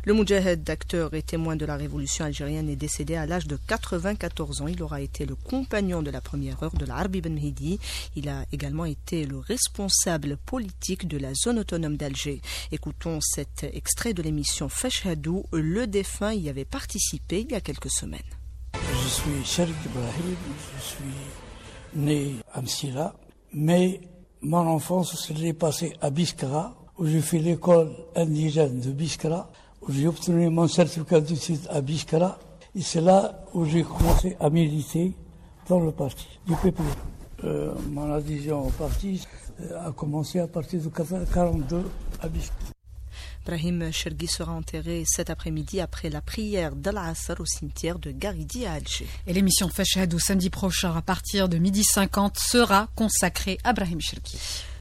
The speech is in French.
Le Moudjahed, acteur et témoin de la révolution algérienne, est décédé à l'âge de 94 ans. Il aura été le compagnon de la première heure de l'Arbi Ben Mehdi. Il a également été le responsable politique de la zone autonome d'Alger. Écoutons cet extrait de l'émission Fashhadou. Le défunt y avait participé il y a quelques semaines. Je suis Cheikh Ibrahim, je suis né à Msila, mais mon enfance se l'est passée à Biskra, où j'ai fait l'école indigène de Biskra, où j'ai obtenu mon certificat d'études à Biskra, et c'est là où j'ai commencé à militer dans le parti du PPE. Mon adhésion au parti a commencé à partir de 1942 à Biskra. Brahim Chergui sera enterré cet après-midi après la prière d'Al-Asr au cimetière de Garidi à Alger. Et l'émission Fashhadou samedi prochain à partir de 12h50 sera consacrée à Brahim Chergui.